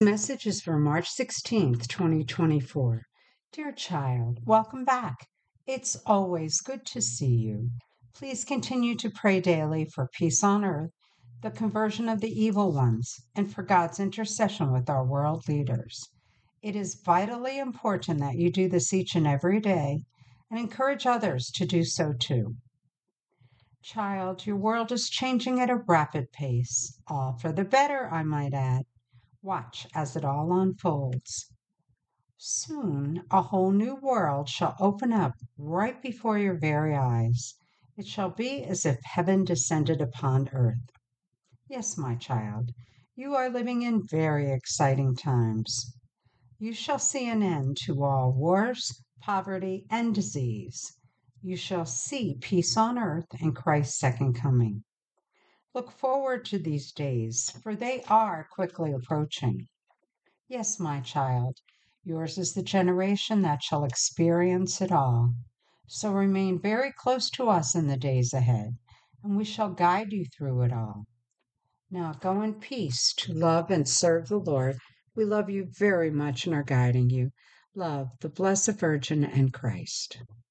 Message is for March 16th, 2024. Dear child, welcome back. It's always good to see you. Please continue to pray daily for peace on earth, the conversion of the evil ones, and for God's intercession with our world leaders. It is vitally important that you do this each and every day and encourage others to do so too. Child, your world is changing at a rapid pace, all for the better, I might add. Watch as it all unfolds. Soon a whole new world shall open up right before your very eyes. It shall be as if heaven descended upon earth. Yes, my child, you are living in very exciting times. You shall see an end to all wars, poverty, and disease. You shall see peace on earth and Christ's second coming. Look forward to these days, for they are quickly approaching. Yes, my child, yours is the generation that shall experience it all. So remain very close to us in the days ahead, and we shall guide you through it all. Now go in peace to love and serve the Lord. We love you very much and are guiding you. Love the Blessed Virgin and Christ.